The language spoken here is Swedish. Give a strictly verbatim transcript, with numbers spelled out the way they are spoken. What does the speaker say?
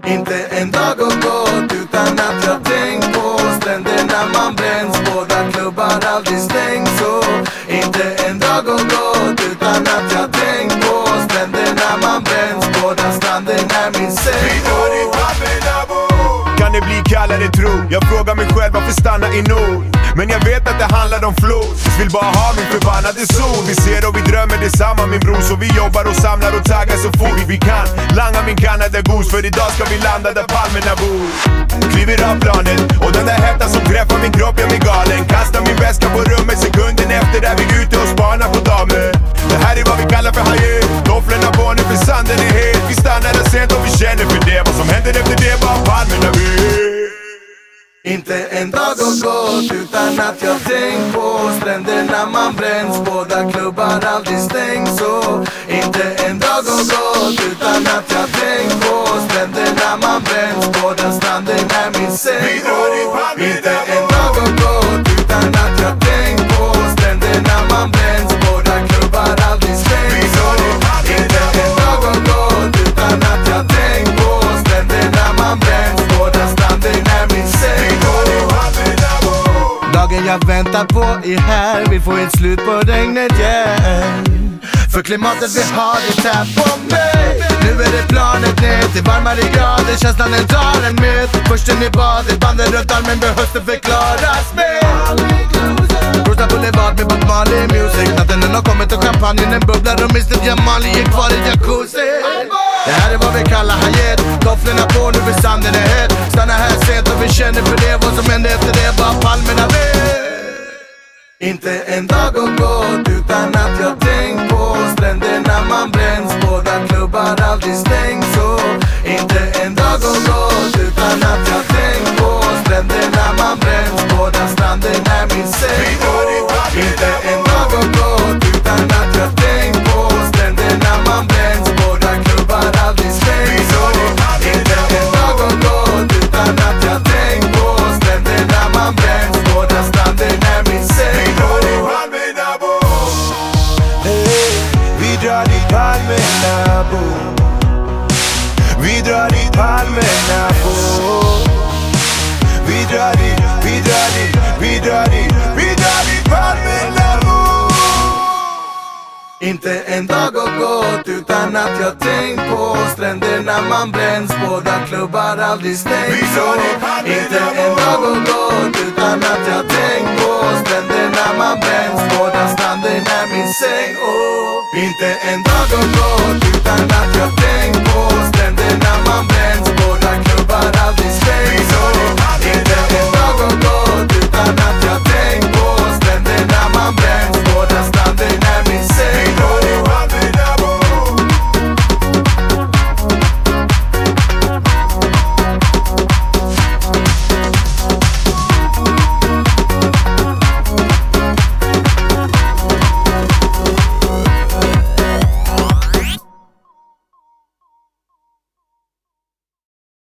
Inte en dag har gått utan att jag tänkt på stränderna man bränns, båda klubbar aldrig stängs. Så inte en dag har gått utan att jag tänkt på stränderna man bränns, båda stranden är min säng. Kan det bli kallare tro? Jag frågar mig själv varför stanna i nord. Men jag vet att det handlar om flod. Vill bara ha min förbannade sol. Vi ser och vi drömmer detsamma min bror. Så vi jobbar och samlar och taggar så fort vi kan. Langa min Canada Goose, för idag ska vi landa där palmerna bor. Kliver av planet och den där hetta som träffar min kropp gör mig galen. Kastar min väska på rummet sekunden efter där vi ute och spanar på damer. Det här är vad vi kallar för hajer. Tofflorna på nu för sanden är het. Vi stannar där sent och vi känner för det. Vad som händer efter det bara palmerna vet. Inte en dag har gått utan att jag tänkt på stränderna man bränns, båda klubbar aldrig stängs. Så inte en dag har gått utan att jag tänkt på stränderna man bränns, båda stranden är min säng. Inte en dag har gått utan att jag tänkt på stränderna man bränns, båda klubbar aldrig stängs. Så inte en dag har gått utan att jag tänkt på stränderna man bränns, båda stranden är min säng. Dagen jag väntar på är här, vi får ett slut på regnet, yeah. För klimatet vi har det här på mig. Nu är det planet ner till varmare grader, känslan den tar en med. Först in i badet, banden runt armen behövs det förklaras med. Rosa Boulevard med Bob Marley music. Natten den har kommit och champagnen den bubblar och mister Jamali är kvar i jacuzzi. Det här är vad vi kallar hajet. Tofflorna på nu för sanden är het. Stanna här sent och vi känner för det. Vad som händer efter det bara palmerna vet. Inte en dag har gått utan att jag tänkt på stränderna man bränns, båda klubbar aldrig stängs. Så inte en dag har gått utan att jag tänkt på stränderna man bränns, båda stranden är min säng. Inte en dag har gått utan att jag tänkt på stränderna man bränns, båda klubbar aldrig stängs. Så inte en dag har gått utan att jag tänkt på stränderna man bränns, båda stranden är min säng. Vi drar dit palmerna bor. Vi drar dit palmerna bor. Vi drar dit, vi drar dit, vi drar dit, vi drar dit palmerna bor. Inte en dag har gått utan att jag tänkt på stränderna man bränns, båda klubbar aldrig stängs. Så inte en dag har gått utan att jag tänkt på stränderna man bränns, båda stranden är min säng. Oh. Inte en dag har gått utan att jag tänkt på stränderna man